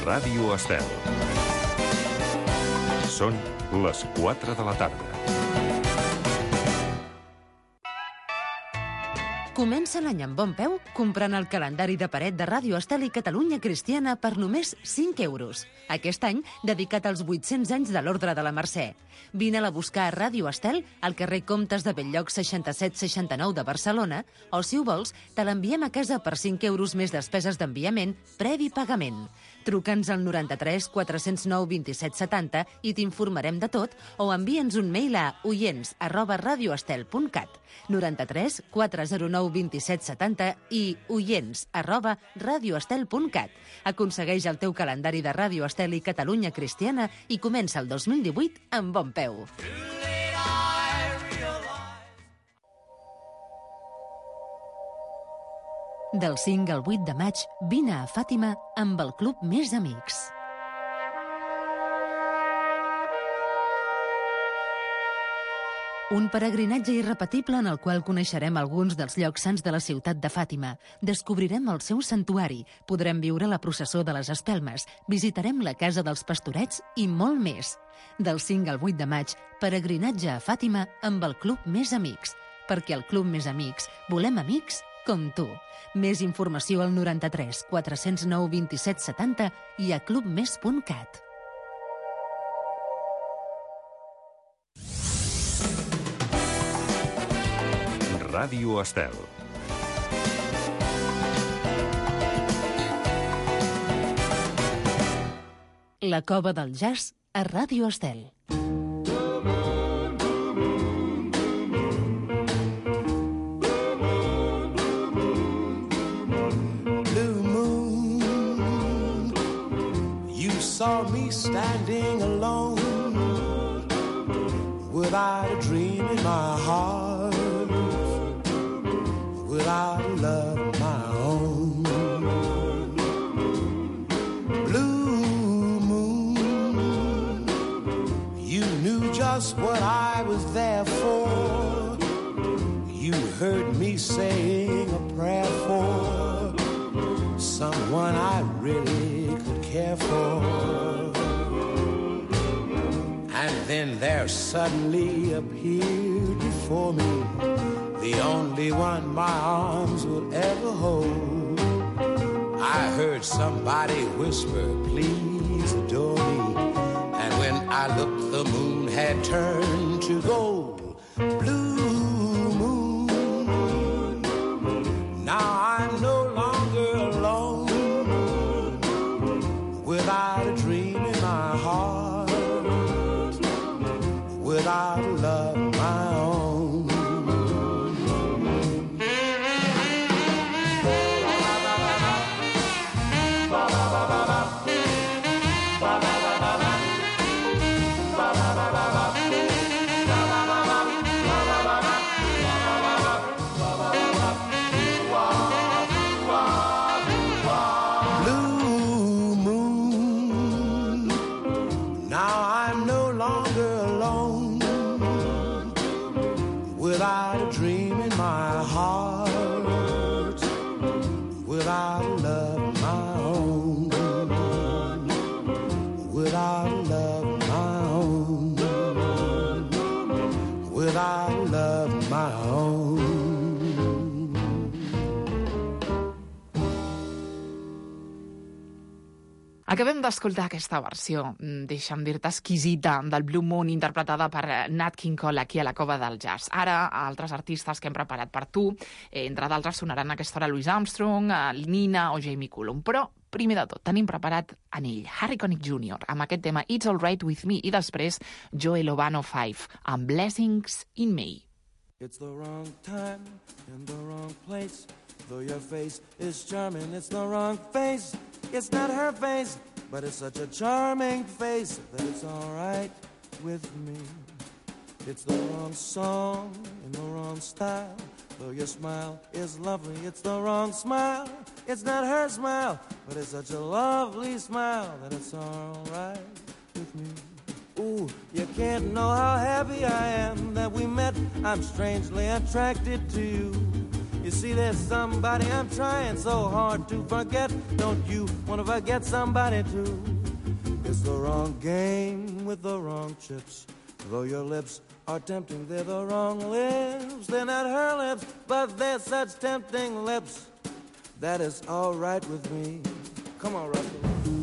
Ràdio Estel. Són les 4 de la tarda. Comença l'any amb bon peu comprant el calendari de paret de Ràdio Estel i Catalunya Cristiana per només 5 euros. Aquest any dedicat als 800 anys de l'Ordre de la Mercè. Vine-la a buscar a Ràdio Estel al carrer Comtes de Bell-lloc 6769 de Barcelona o, si ho vols, te l'enviem a casa per 5 euros més despeses d'enviament previ pagament. Truca'ns al 93 409 27 70 i t'informarem de tot o envia'ns un mail a oients@radioestel.cat 93 409 27 70 i oients@radioestel.cat. Aconsegueix el teu calendari de Ràdio Estel i Catalunya Cristiana i comença el 2018 amb bon peu. Del 5 al 8 de maig, vine a Fàtima amb el Club Més Amics. Un peregrinatge irrepetible en el qual coneixerem alguns dels llocs sants de la ciutat de Fàtima. Descobrirem el seu santuari, podrem viure la processó de les espelmes, visitarem la casa dels pastorets i molt més. Del 5 al 8 de maig, peregrinatge a Fàtima amb el Club Més Amics. Perquè al Club Més Amics volem amics com tu. Més informació al 93 409 27 70 i a clubmes.cat. Ràdio Estel. La cova del jazz a Ràdio Estel. Saw me standing alone without a dream in my heart, without a love of my own. Blue moon, you knew just what I was there for. You heard me saying a prayer for someone I really could care for. And then there suddenly appeared before me the only one my arms would ever hold. I heard somebody whisper, please adore me. And when I looked, the moon had turned to gold. Blue moon, now I'm no longer alone, without a dream in my heart, without a love of my own. Without a dream in my heart, without a love of my own, without a love of my own, without a love of my own. Acabem d'escoltar aquesta versió, deixa'm dir-te, exquisita, del Blue Moon, interpretada per Nat King Cole aquí a la Cova del Jazz. Ara, altres artistes que hem preparat per tu, entre d'altres sonaran a aquesta hora Louis Armstrong, Nina o Jamie Cullum. Però, primer de tot, tenim preparat en ell, Harry Connick Jr., amb aquest tema It's All Right With Me, i després Joey Lovano 5, amb Blessings in May. It's the wrong time and the wrong place. Though your face is charming, it's the wrong face. It's not her face, but it's such a charming face that it's all right with me. It's the wrong song in the wrong style. Though your smile is lovely, it's the wrong smile. It's not her smile, but it's such a lovely smile that it's all right with me. Ooh, you can't know how happy I am that we met. I'm strangely attracted to you. You see, See, there's somebody I'm trying so hard to forget. Don't you want to forget somebody too? It's the wrong game with the wrong chips. Though your lips are tempting, they're the wrong lips. They're not her lips, but they're such tempting lips that is all right with me. Come on, Russell.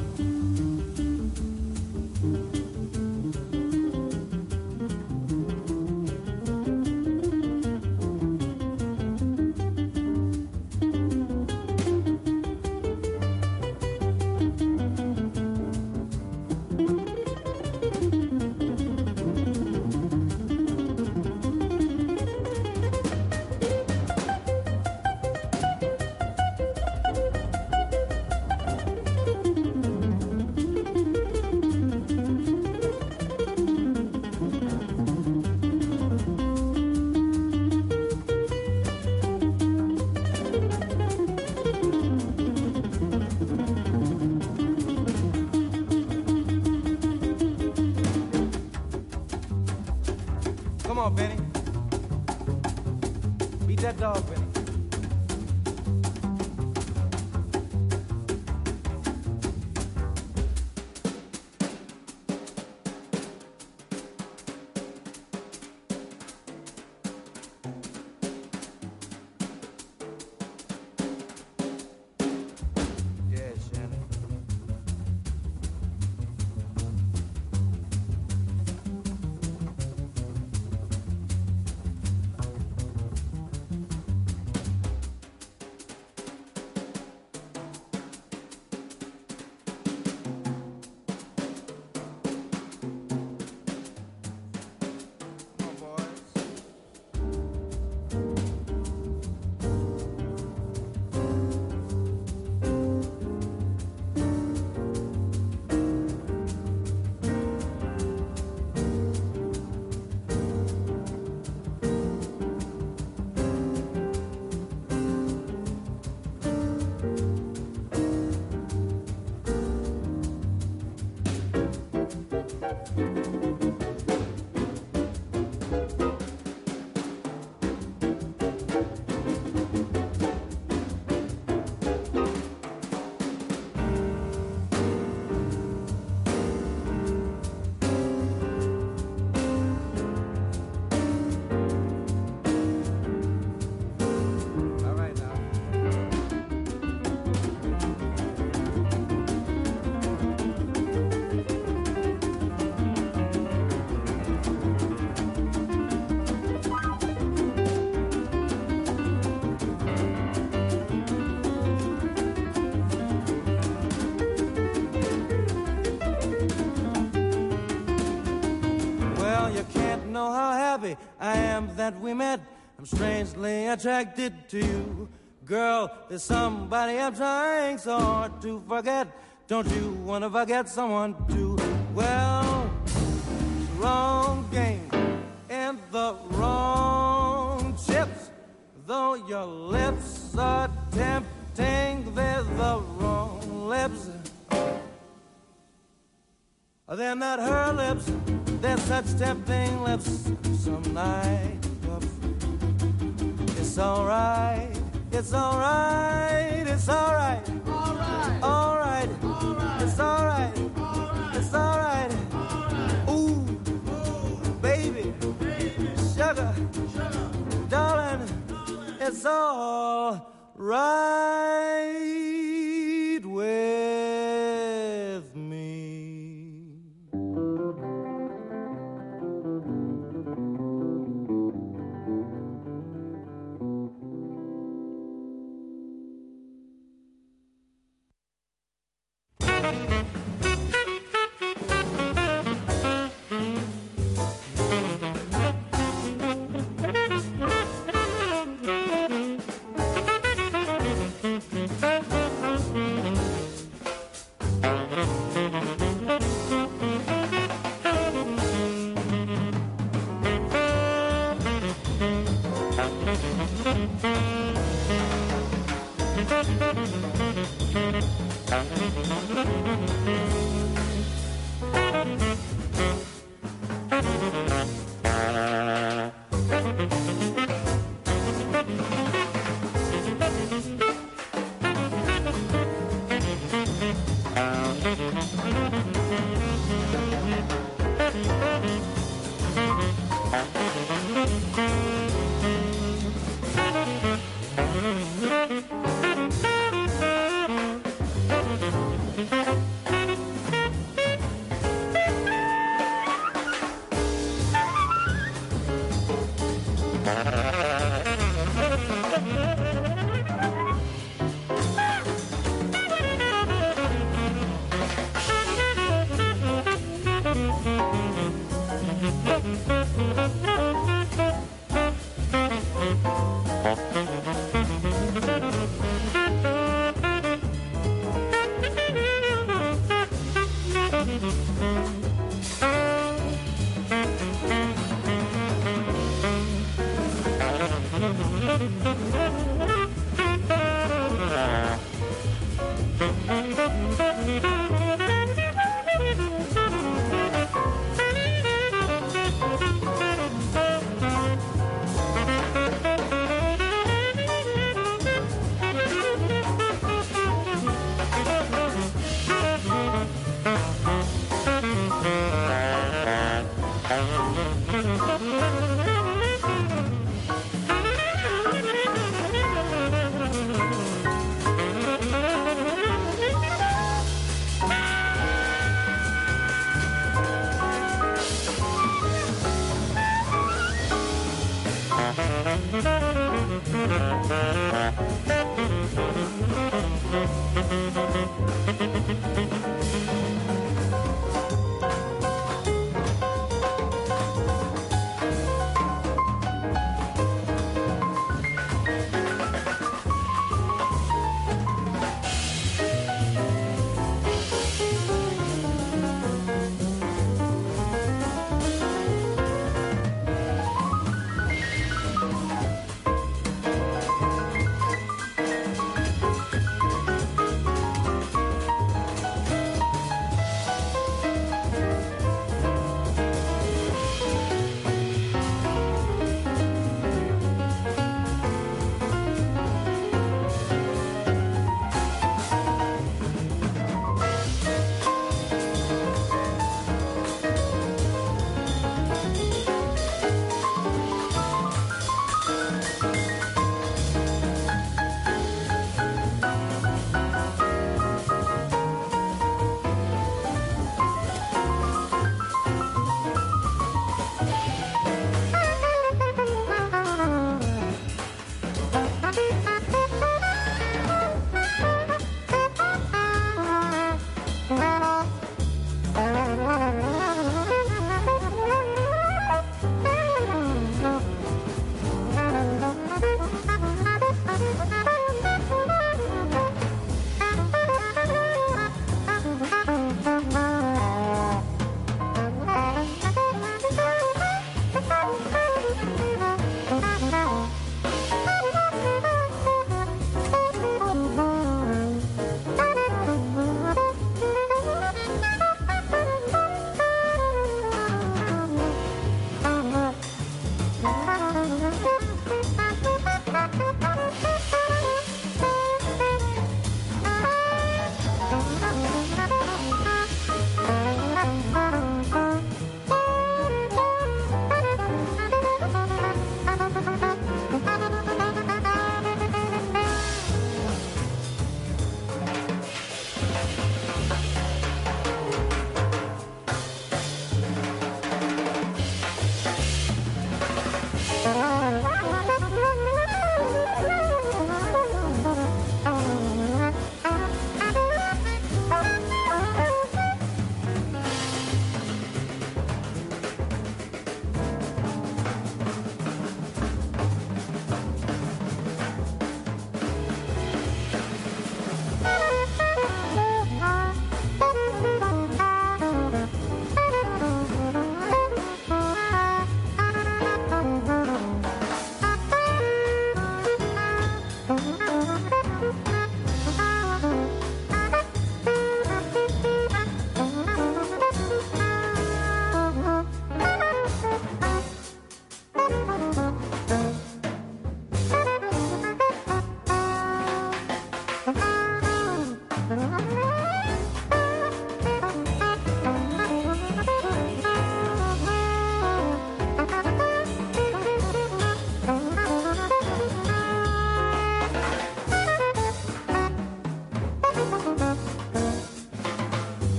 Come on, Benny. Beat that dog, Benny. Yeah, Shannon. Know how happy I am that we met. I'm strangely attracted to you. Girl, there's somebody I'm trying so hard to forget. Don't you want to forget someone too? Well, wrong game and the wrong chips. Though your lips are tempting, they're the wrong lips. They're not her lips. They're such tempting lips. Some night of it's alright, it's alright, it's alright, alright, alright, it's alright, it's alright. Ooh, baby, sugar, darling, it's all right with me.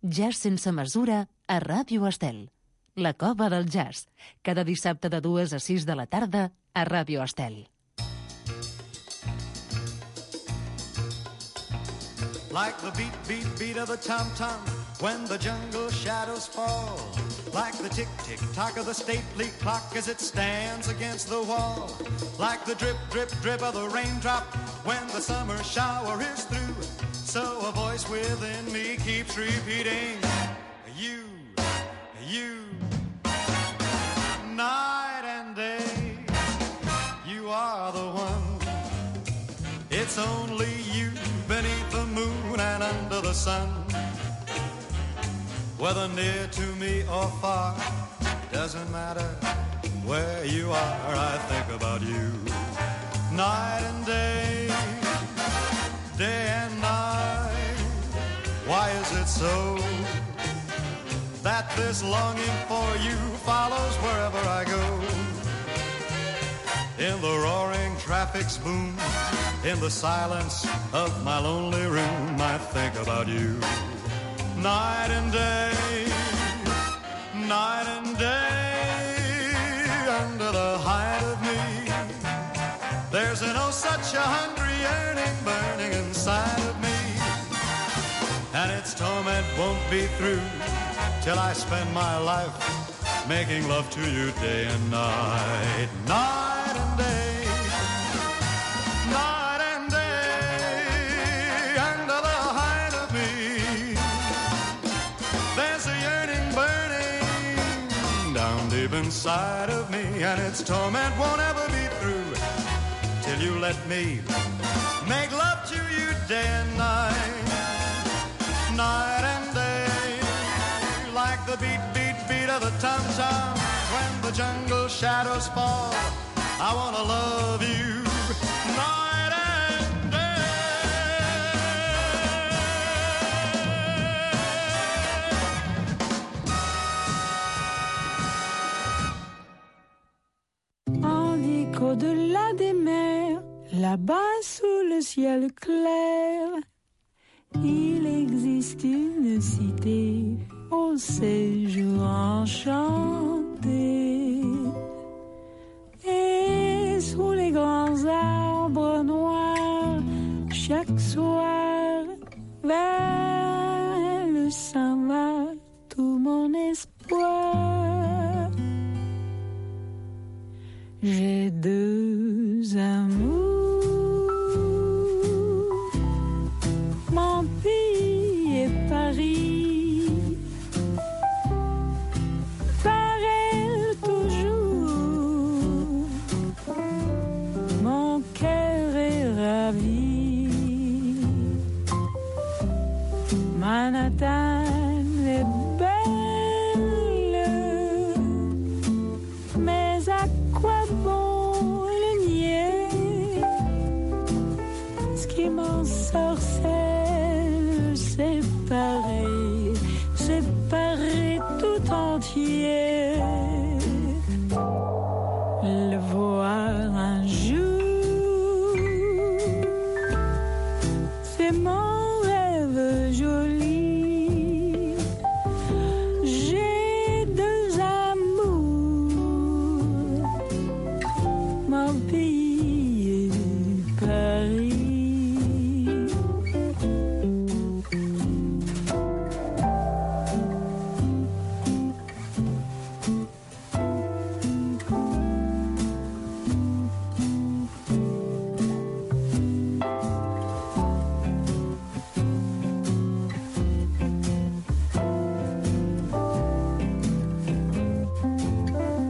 Jazz sense mesura a Ràdio Estel. La Cova del Jazz. Cada dissabte de 2 a 6 de la tarda a Ràdio Estel. Like the beat, beat, beat of the tom-tom when the jungle shadows fall. Like the tick-tick-tock of the stately clock as it stands against the wall. Like the drip, drip, drip of the raindrop when the summer shower is through. So a voice within me keeps repeating, you, night and day, you are the one. It's only you beneath the moon and under the sun. Whether near to me or far, doesn't matter where you are, I think about you. Night and day, day and night. Why is it so that this longing for you follows wherever I go? In the roaring traffic's boom, in the silence of my lonely room, I think about you. Night and day, night and day, under the height of me, there's an oh such a hungry yearning burning inside of me, and its torment won't be through till I spend my life making love to you day and night, night and day, night and day, under the height of me, there's a yearning burning down deep inside of me, and its torment won't ever be through till you let me make love to you day and night, night and day, like the beat, beat, beat of the tom-tom when the jungle shadows fall. I want to love you night and day. On dit qu'au-delà des mers, là-bas sous le ciel clair, il existe une cité au séjour enchanté. Et sous les grands arbres noirs, chaque soir, vers elle s'en va tout mon espoir. J'ai deux amours, mon pays et Paris. Par elle toujours, mon cœur est ravi. Manhattan est belle, mais à quoi bon le nier? Ce qui m'ensorcelle, c'est pareil, tout entier. Le voir un jour, c'est mon rêve joli. J'ai deux amours, mon pays et Paris.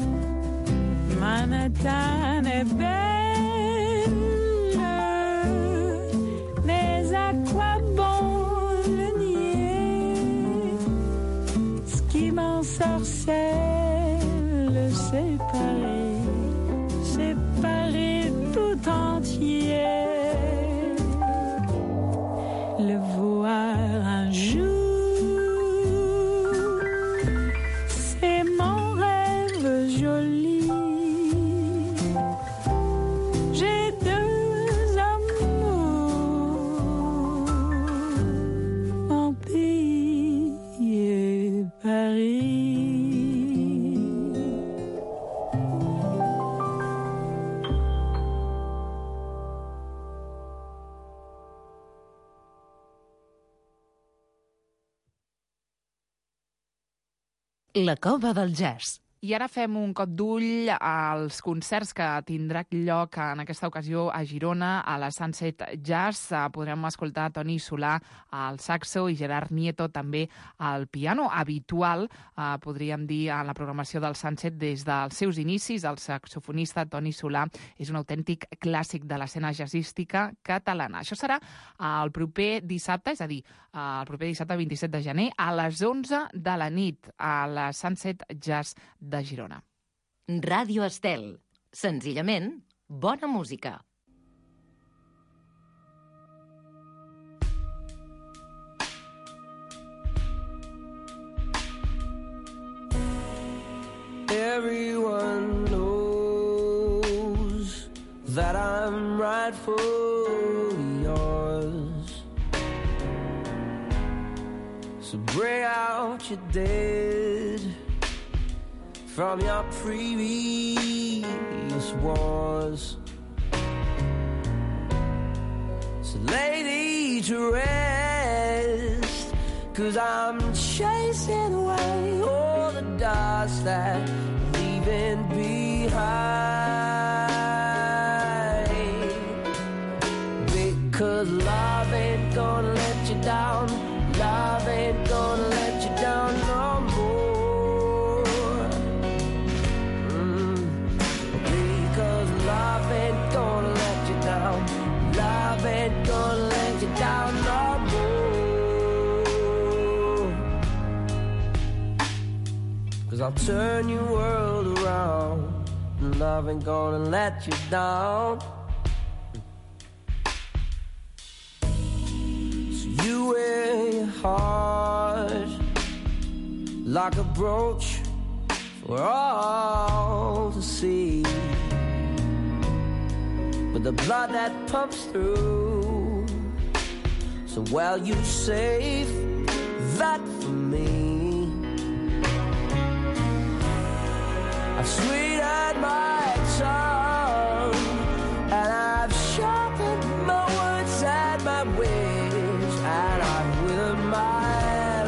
Manhattan est belle, La Cova del Jazz. I ara fem un cop d'ull als concerts que tindrà lloc en aquesta ocasió a Girona, a la Sunset Jazz. Podrem escoltar Toni Solà al saxo i Gerard Nieto també al piano. Habitual, podríem dir, a la programació del Sunset des dels seus inicis. El saxofonista Toni Solà és un autèntic clàssic de l'escena jazzística catalana. Això serà el proper dissabte, és a dir, el proper dissabte 27 de gener, a les 11 de la nit, a la Sunset Jazz de Girona. Ràdio Estel. Senzillament, bona música. Everyone knows that I'm rightfully yours. So bring out your dead from your previous wars. So lay thee to rest, 'cause I'm chasing away all the dust that you're leaving behind. Because love ain't gonna let you down. Love ain't gonna let you down no more. Love ain't gonna let you down. Love ain't gonna let you down no more. 'Cause I'll turn your world around. Love ain't gonna let you down. So you wear your heart like a brooch for all to see. But the blood that pumps through, so well you save that for me. I've sweetened my tongue, and I've sharpened my words and my ways, and I've withered my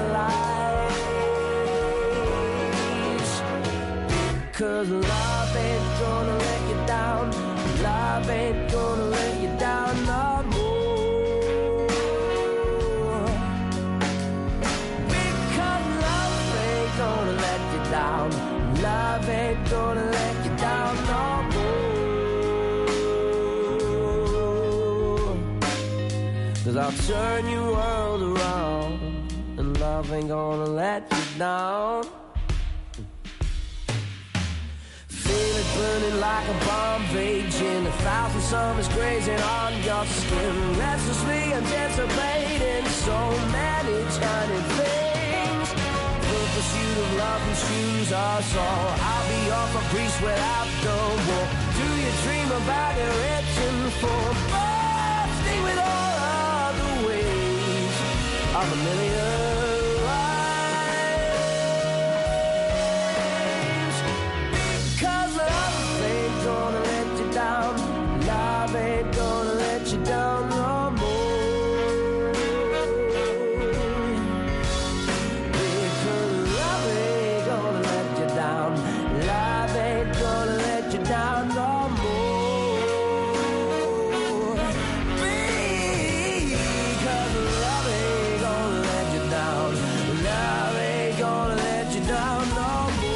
lies. Because love ain't gonna let you down. Love ain't gonna let you down no more. Because love ain't gonna let you down. Love ain't gonna let you down no more. 'Cause I'll turn your world around, and love ain't gonna let you down. Feel it burning like a bomb raging, 1,000 summers grazing on your skin, restlessly anticipating so many tiny things. The pursuit of love and shoes us all. I'll be your caprice without the war. Do you dream about it reaching for bursting with all of the ways of a million lives? Because love ain't gonna let you down. Love ain't gonna let you down no more. Because love ain't gonna let you down. Love ain't gonna let you down no more. Because love ain't gonna let you down. Love ain't gonna let you down no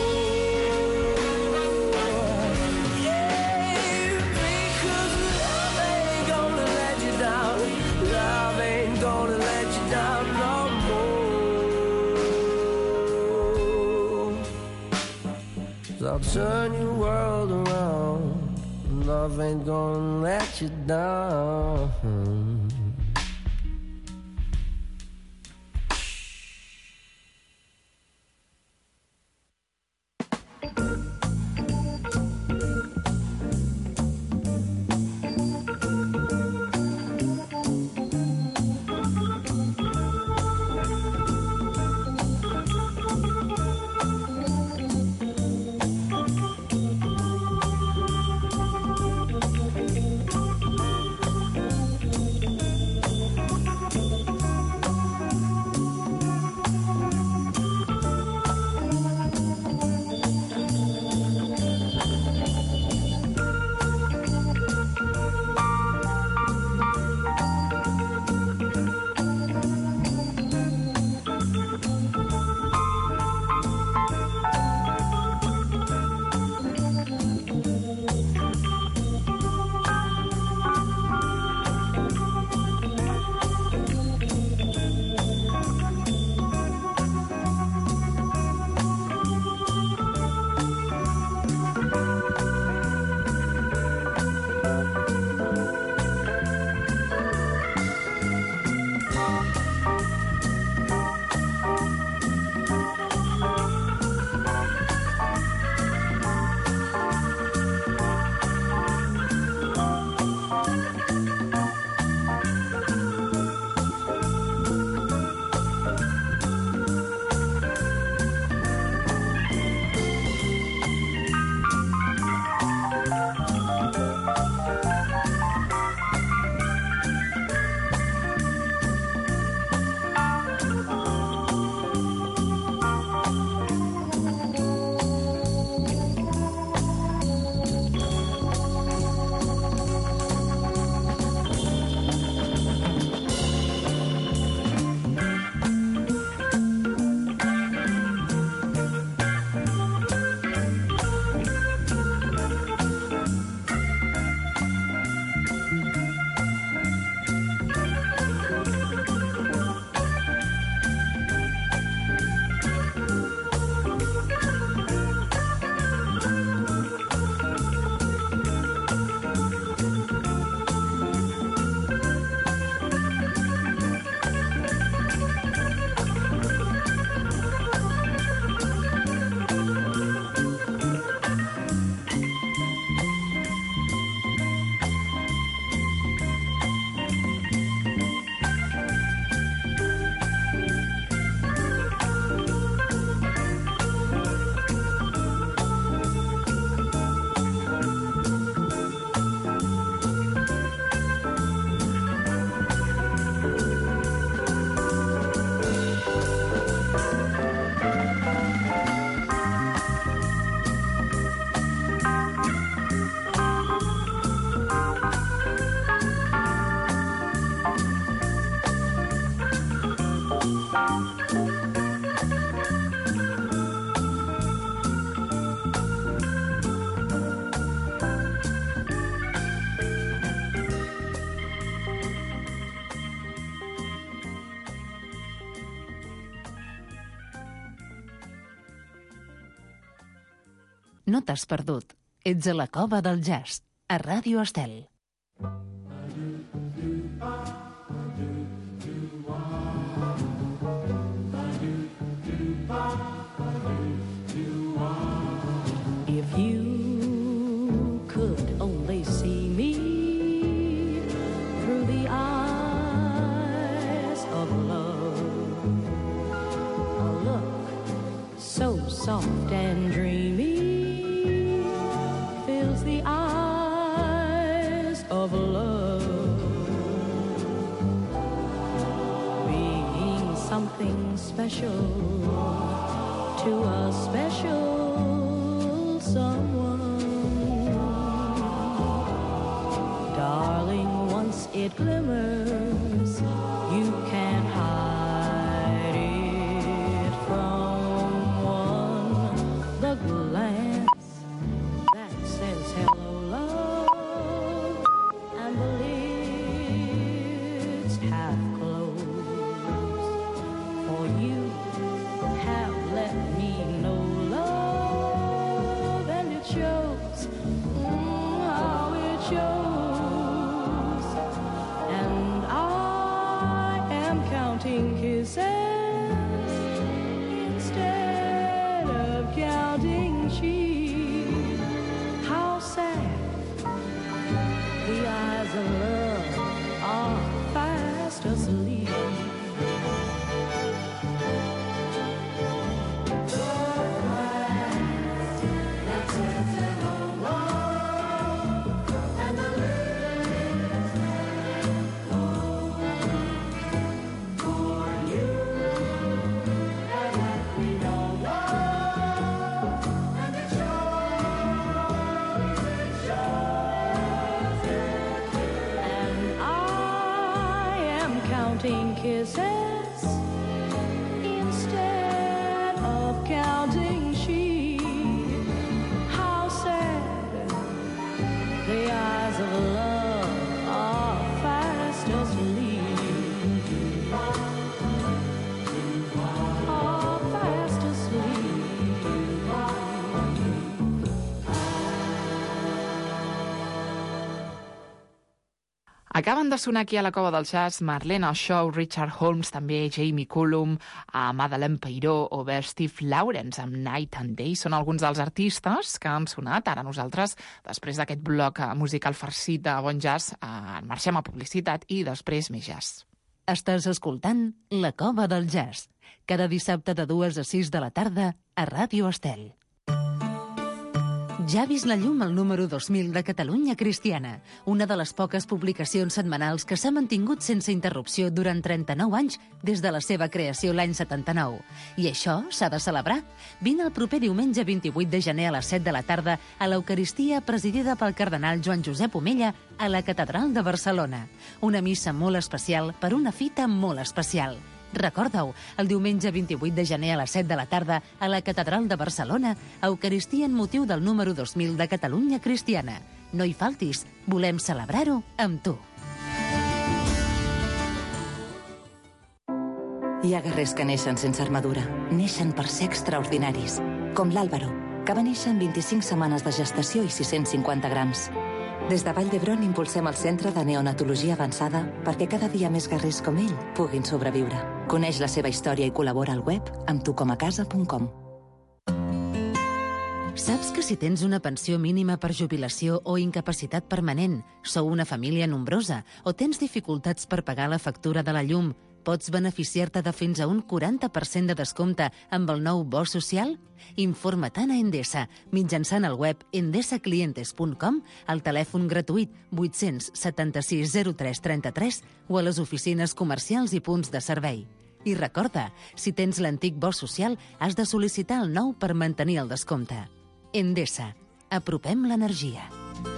more. Yeah, because love ain't gonna let you down. Love ain't gonna let you down no more. 'Cause I'll turn your world around. Love ain't gonna let you down. No t'has perdut. Ets a la Cova del Jazz, a Ràdio Estel. If you could only see me through the eyes of love, a look so soft and dreamy fills the eyes of love, being something special to a special someone. Darling, once it glimmers, you can't hide it from one. The glance that says hello, love, and the lids half closed. For you have let me know love, and it shows, how it shows. And I am counting kisses instead of counting sheep. How sad the eyes of love are fast asleep. Kisses instead of counting sheep. How sad the eyes of love are fast asleep. Are fast asleep. Acaben de sonar aquí a la Cova del Jazz Marlena Shaw, Richard Holmes, també Jamie Cullum, Madeleine Peiró o bé Steve Lawrence amb Night and Day. Són alguns dels artistes que han sonat. Ara nosaltres, després d'aquest bloc musical farcit de bon jazz, marxem a publicitat i després més jazz. Estàs escoltant La Cova del Jazz, cada dissabte de 2 a 6 de la tarda a Ràdio Estel. Ja ha vist la llum el número 2000 de Catalunya Cristiana, una de les poques publicacions setmanals que s'ha mantingut sense interrupció durant 39 anys des de la seva creació l'any 79. I això s'ha de celebrar. Vine el proper diumenge 28 de gener a les 7 de la tarda a l'Eucaristia presidida pel cardenal Joan Josep Omella a la Catedral de Barcelona. Una missa molt especial per una fita molt especial. Recorda-ho, el diumenge 28 de gener a les 7 de la tarda a la Catedral de Barcelona, Eucaristia en motiu del número 2000 de Catalunya Cristiana. No hi faltis, volem celebrar-ho amb tu. Hi ha guerrers que neixen sense armadura, neixen per ser extraordinaris, com l'Àlvaro, que va néixer en 25 setmanes de gestació i 650 grams. Des de Vall d'Hebron impulsem el Centre de Neonatologia Avançada perquè cada dia més guerrers com ell puguin sobreviure. Coneix la seva història i col·labora al web amb tucomacasa.com. Saps que si tens una pensió mínima per jubilació o incapacitat permanent, sou una família nombrosa o tens dificultats per pagar la factura de la llum, pots beneficiar-te de fins a un 40% de descompte amb el nou bo social? Informa-te'n a Endesa, mitjançant el web endesaclientes.com, al telèfon gratuït 876 03 33 o a les oficines comercials i punts de servei. I recorda, si tens l'antic bo social, has de sol·licitar el nou per mantenir el descompte. Endesa, apropem l'energia.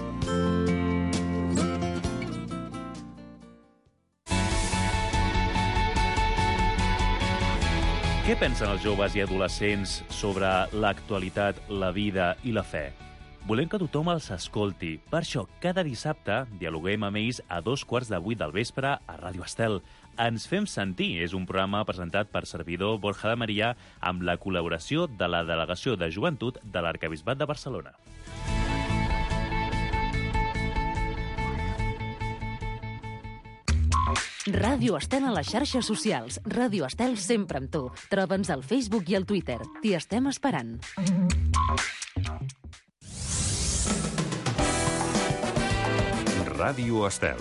Què pensen els joves i adolescents sobre l'actualitat, la vida i la fe? Volem que tothom els escolti. Per això, cada dissabte dialoguem amb ells a 7:15 del vespre a Ràdio Estel. Ens fem sentir és un programa presentat per servidor Borja de Maria amb la col·laboració de la Delegació de Joventut de l'Arquebisbat de Barcelona. Ràdio Estel a les xarxes socials. Ràdio Estel sempre amb tu. Troba'ns al Facebook i al Twitter. T'hi estem esperant. Ràdio Estel.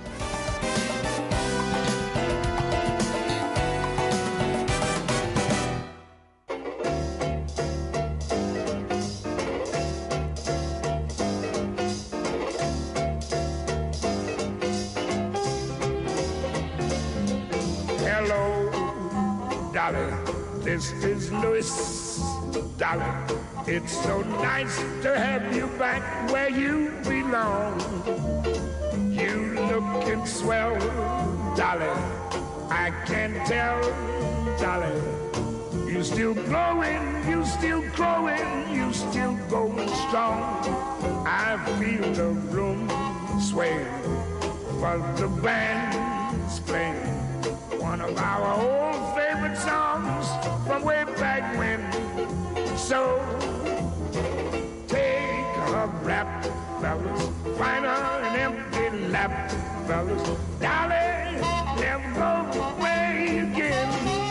This is Louis, darling. It's so nice to have you back where you belong. You lookin' swell, darling. I can tell, darling. You still glowing, you still growing, you still going strong. I feel the room sway, but the band's playing one of our old favorite songs from way back when. So take a rap, fellas, find her an empty lap, fellas, darling, never go away again.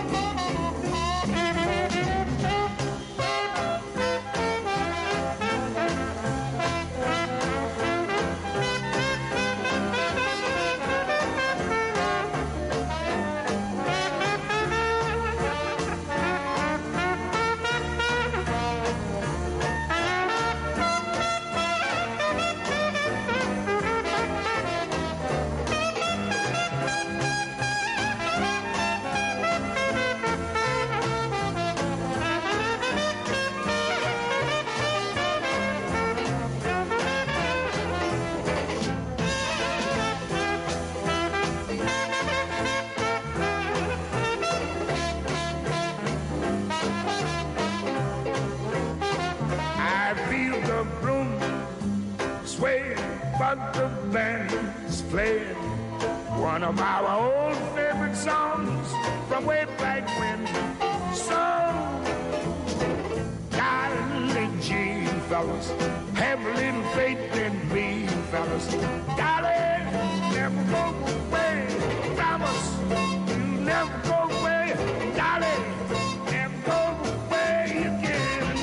The band's playing one of our old favorite songs from way back when. So, darling G, fellas, have a little faith in me, fellas. Darling, never go away, promise you never go away, darling, never go away again.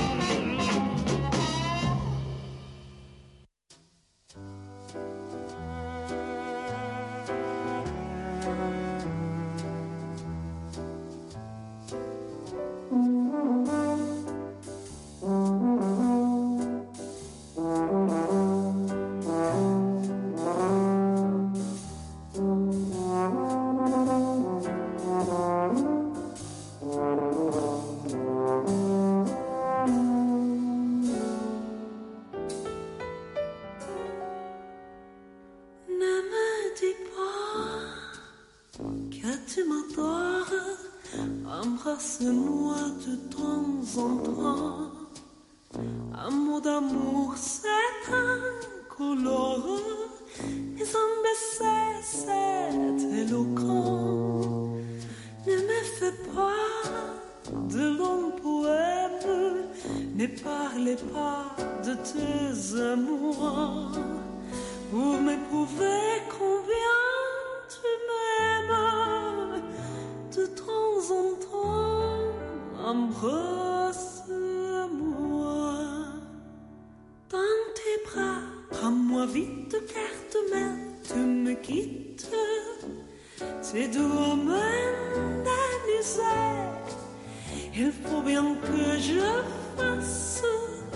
Embrasse-moi de temps en temps. Un mot d'amour, c'est incolore. Mais un baiser, c'est éloquent. Ne me fais pas de longs poèmes. Ne parlez pas de tes amours. Pour m'éprouver combien tu m'aimes. De temps en temps, embrasse-moi. Dans tes bras, prends-moi vite car demain tu me quittes. Tes doigts m'indemniser. Il faut bien que je fasse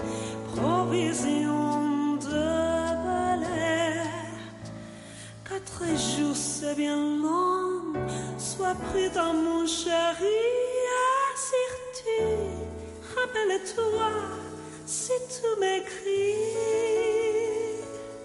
provision de valer. 4 jours c'est bien long. Sois prudent mon chéri, assure-tu, rappelle-toi si tu m'écris.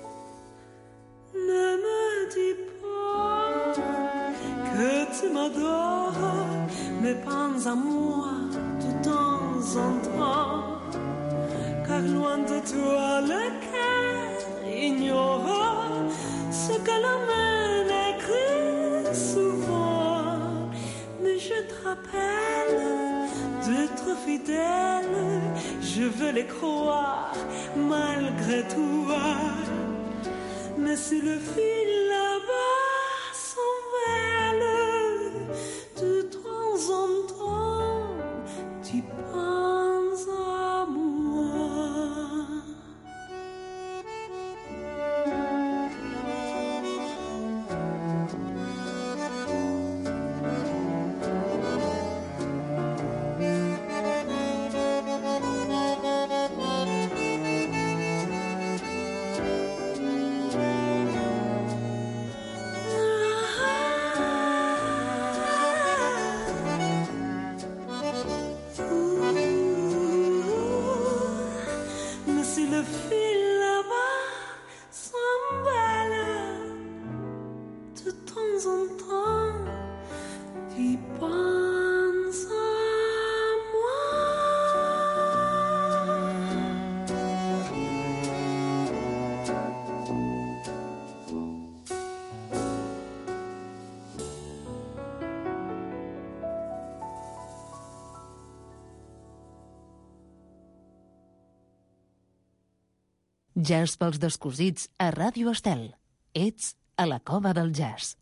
Ne me dis pas que tu m'adores, mais pense à moi de temps en temps. car loin de toi le cœur ignore ce que l'on écrit souvent. Mais je te rappelle d'être fidèle, je veux les croire malgré toi. Mais si le fil là-bas s'envole, de temps en temps, tu penses à moi. Jazz pels descosits a Ràdio Estel. Ets a la cova del jazz.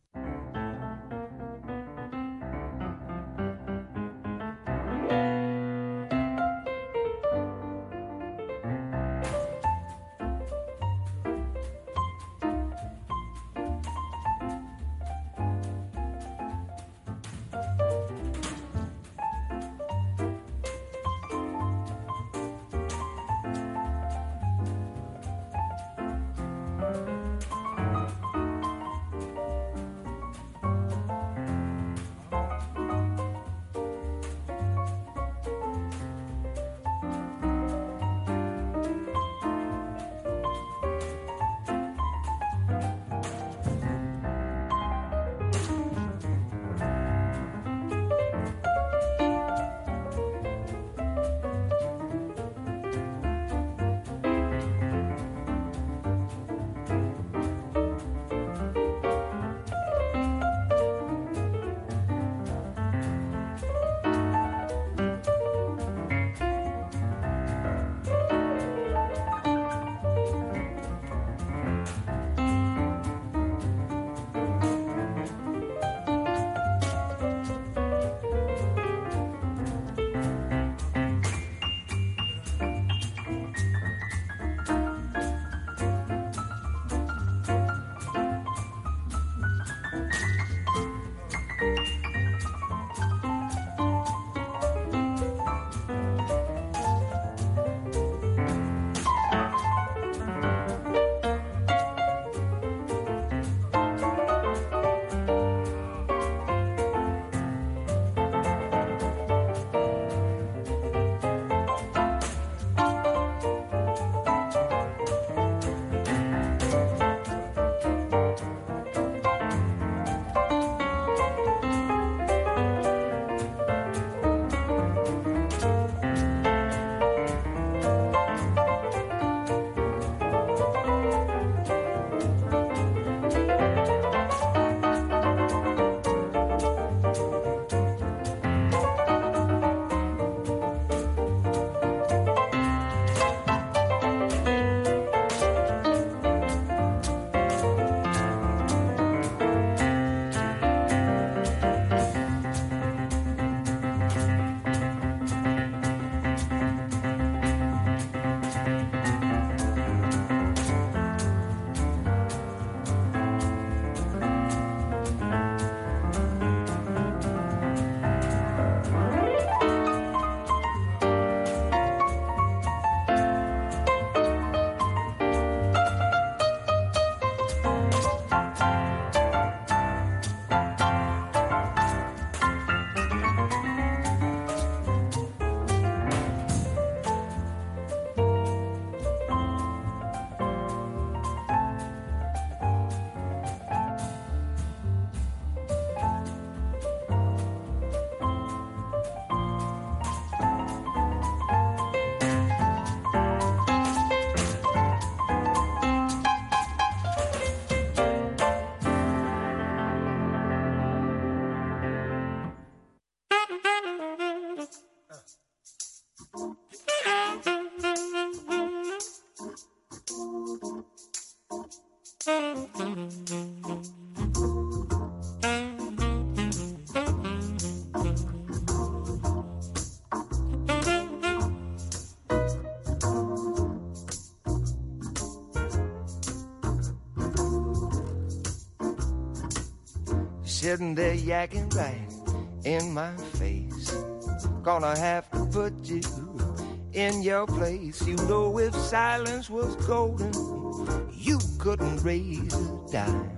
sitting there yakking right in my face. Gonna have to put you in your place. You know if silence was golden, you couldn't raise a dime.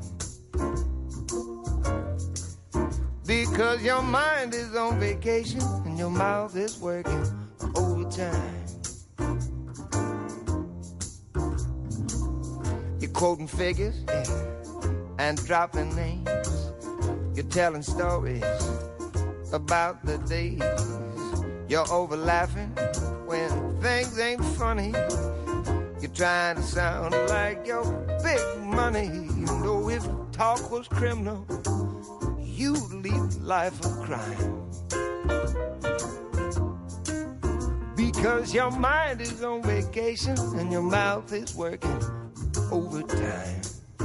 Because your mind is on vacation and your mouth is working overtime. You're quoting figures, and dropping names. You're telling stories about the days. You're over laughing when things ain't funny. You're trying to sound like you're big money. You know if talk was criminal, you'd lead life of crime. Because your mind is on vacation and your mouth is working overtime.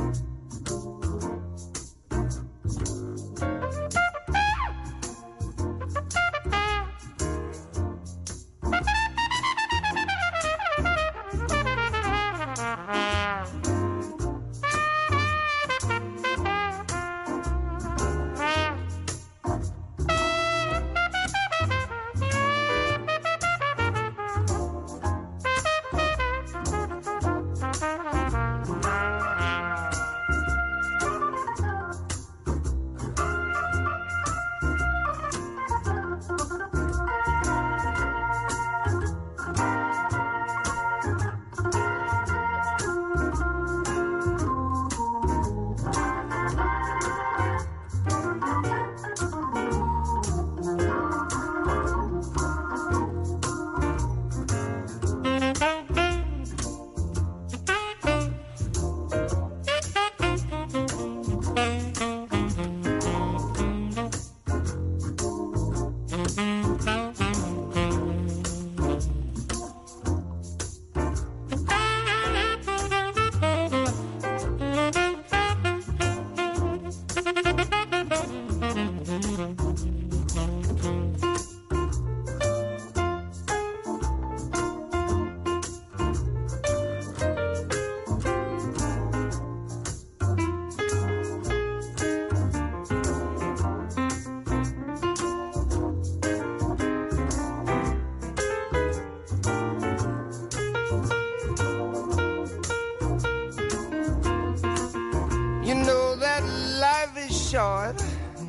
Short,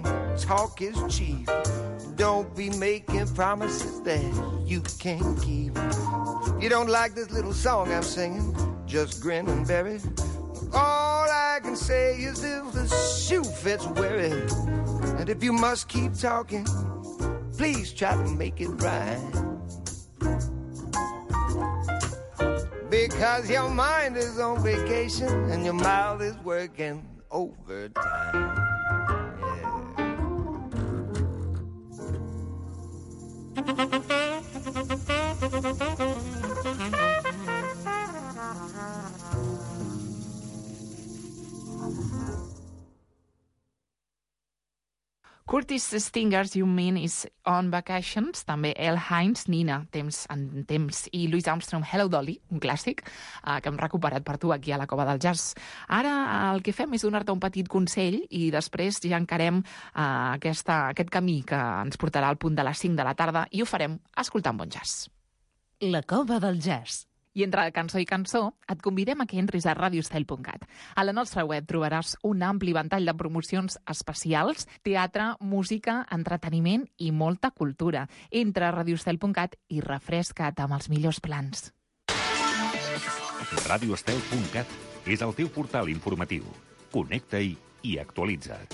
talk is cheap. Don't be making promises that you can't keep. You don't like this little song I'm singing, just grin and bear it. All I can say is if the shoe fits, wear it. And if you must keep talking, please try to make it right. Because your mind is on vacation and your mouth is working overtime. Curtis Stinger's You Mean is on Vacations, també El Hines, Nina, Temps en Temps, i Louis Armstrong, Hello Dolly, un clàssic que hem recuperat per tu aquí a la Cova del Jazz. Ara el que fem és donar-te un petit consell i després ja encarem aquest camí que ens portarà al punt de les 5 de la tarda i ho farem escoltant bon jazz. La Cova del Jazz. I entre cançó i cançó et convidem a que entris a radiostel.cat. A la nostra web trobaràs un ampli ventall de promocions especials, teatre, música, entreteniment i molta cultura. Entra a radiostel.cat i refresca't amb els millors plans. Radiostel.cat és el teu portal informatiu. Connecta-hi i actualitza't.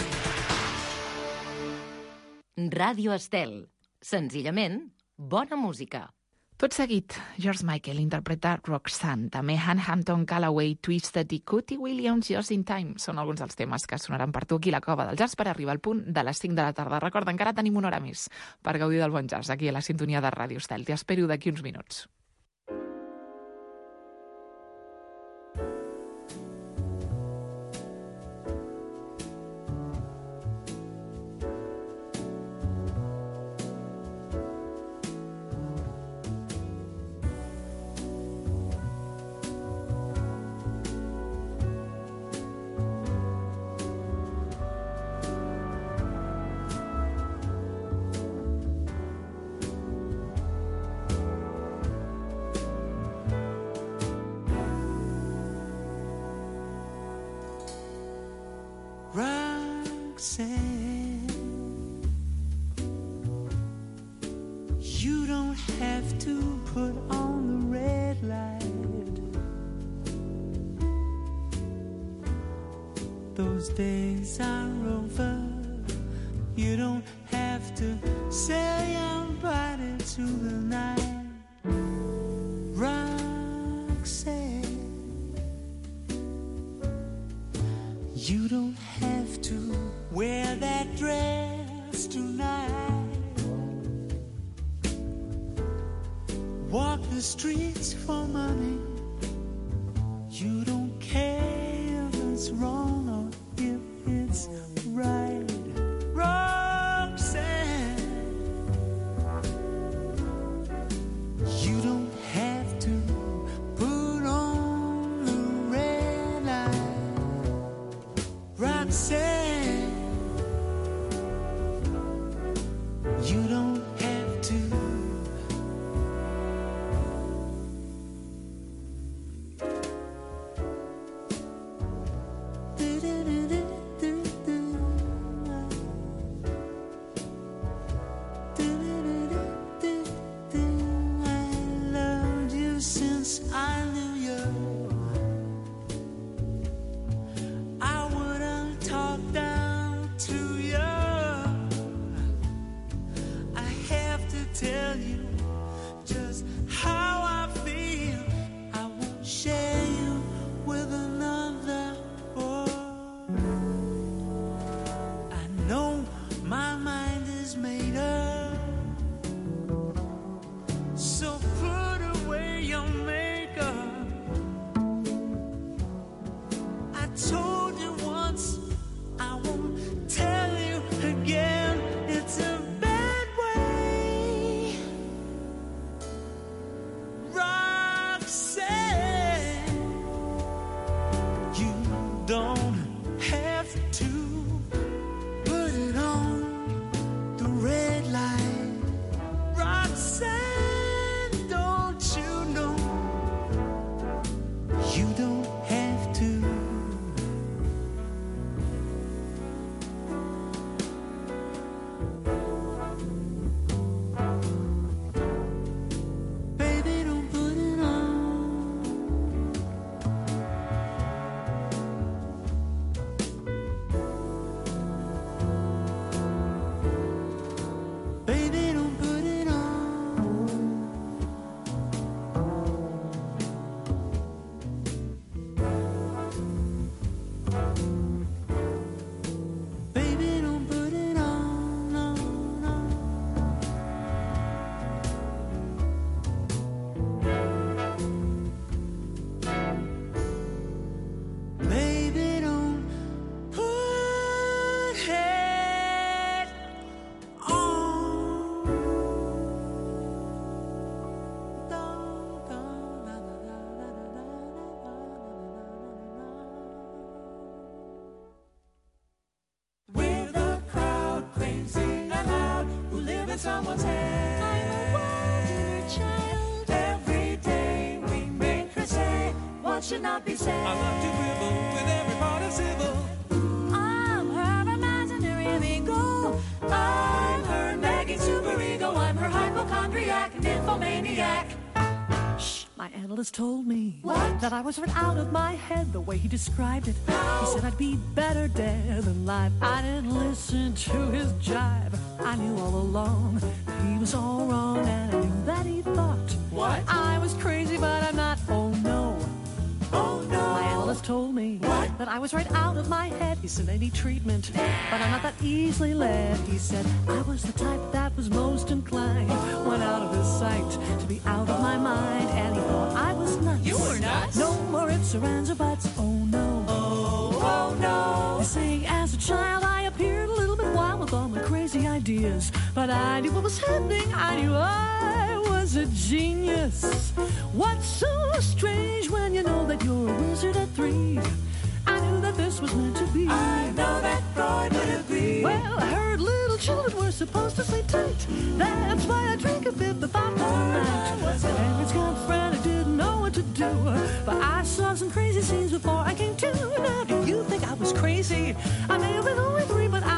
Ràdio Estel. Senzillament, bona música. Tot seguit, George Michael interpreta Roxanne, també Han Hampton, Callaway, Twisted i Cootie Williams, Just in Time. Són alguns dels temes que sonaran per tu aquí a la Cova del Jazz per arribar al punt de les 5 de la tarda. Recorda, encara tenim una hora més per gaudir del bon jazz aquí a la sintonia de Ràdio Estel. T'hi espero d'aquí uns minuts. Roxanne, you don't have to put on the red light. Those days are over. You don't have to sell your body to the night. Roxanne, you don't have to wear that dress tonight. Walk the streets for money. You don't care if it's wrong or if it's right. Roxanne, you don't have to put on the red light. Roxanne, you don't have to. Tell you just how I feel. I won't share you with another boy. I know my mind is made up, so put away your makeup. I told you once, I won't tell you again. It's a bad way. Roxanne, you don't have to put it on the red light. Roxanne, don't you know you don't have to. Baby, don't put it on. Baby, don't put it on. Baby, don't put it on. No, no. Baby, don't put it on. We're the crowd, crazy and loud, who live in someone's head. I'm a wild inner child. Every day we make her say what should not be said. I love to dribble with every part of civil. I'm her imaginary ego. I'm her nagging superego. I'm her hypochondriac, nymphomaniac. Shh, my analyst told me that I was right out of my head the way he described it. He said I'd be better dead than live. I didn't listen to his jive. I knew all along he was all wrong, and I knew that he thought I was crazy, but I'm not. Oh no. Oh no. My analyst told me that I was right out of my head. He said I need treatment, but I'm not that easily led. He said I was the type that was most inclined, went out of his sight to be out of my mind, and he thought I was nuts. You were nuts? No more ifs or ands or buts. Oh no. Oh no. They say as a child I appeared a little bit wild with all my crazy ideas, but I knew what was happening. I knew I was a genius. What's so strange when you know that you're a wizard at 3? I knew that this was meant to be. I know that Freud would agree. Well, I heard little children were supposed to sleep tight. That's why I drank a fifth of vodka a night. And Edward's got a friend who didn't know what to do, but I saw some crazy scenes before I came to. Now, do you think I was crazy? I may have been only 3, but I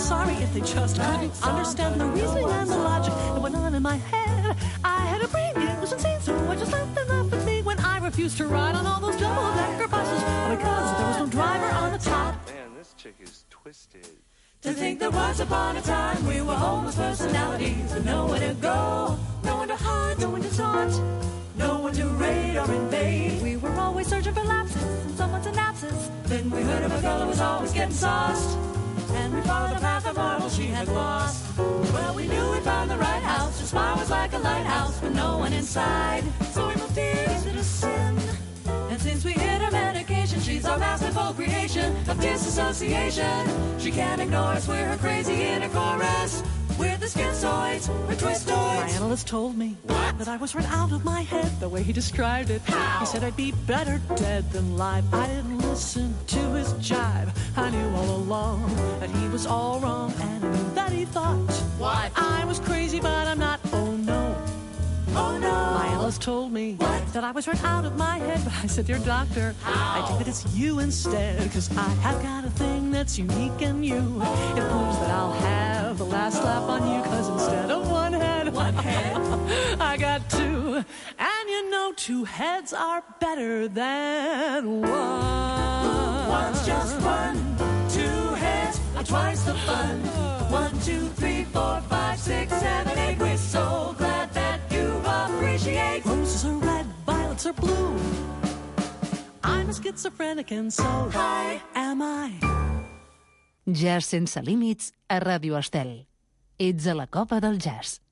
sorry if they just couldn't understand the reasoning and the logic that went on in my head. I had a brain, it was insane, so I just let them laugh at me when I refused to ride on all those double-decker buses because there was no driver on the top. Man, this chick is twisted. To think that once upon a time we were homeless personalities with nowhere to go, no one to hide, no one to taunt, no one to raid or invade. We were always searching for lapses in someone's synapses. Then we heard of a girl who was always getting sauced, and we followed the path of marvel she had lost. Well, we knew we'd found the right house. Her smile was like a lighthouse with no one inside. So we moved in, is it a sin? And since we hit her medication, she's our masterful creation of disassociation. She can't ignore us, we're her crazy inner chorus. We're the schizoids, we're twistoids. My analyst told me that I was run out of my head the way he described it. How? He said I'd be better dead than live. I didn't listen to his jibe. I knew all along that he was all wrong, and I knew that he thought what? I was crazy, but I'm not. Oh no. Oh no. My analyst told me that I was run out of my head, but I said, dear doctor, how? I think that it's you instead, because I have got a thing that's unique in you. It proves that I'll have the last laugh on you, because instead of one head, I got two. And you know 2 heads are better than one. One's just one. 2 heads are twice the fun. 1, 2, 3, 4, 5, 6, 7, 8. We're so glad that you appreciate. Roses are red, violets are blue. I'm a schizophrenic and so hi am I. Jazz sense límits a Ràdio Estel. Ets a la copa del jazz.